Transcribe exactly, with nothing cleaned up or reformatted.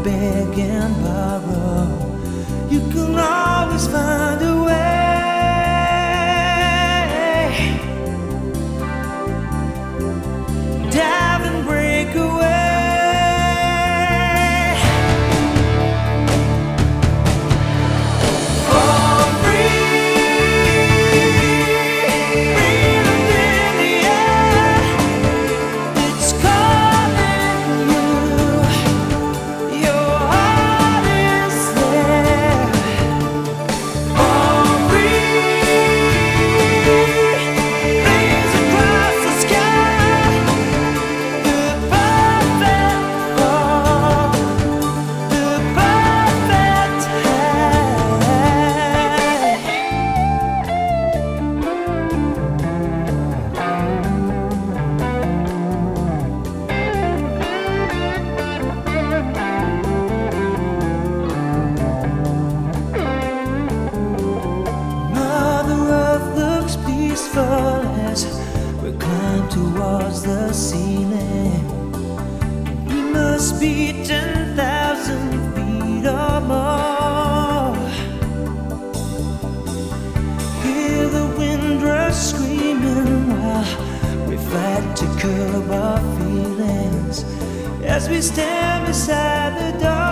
beg and borrow, you can always find a way. Dive and break away. As we climb towards the ceiling, we must be ten thousand feet or more. Hear the wind rush screaming while we fight to curb our feelings as we stand beside the door.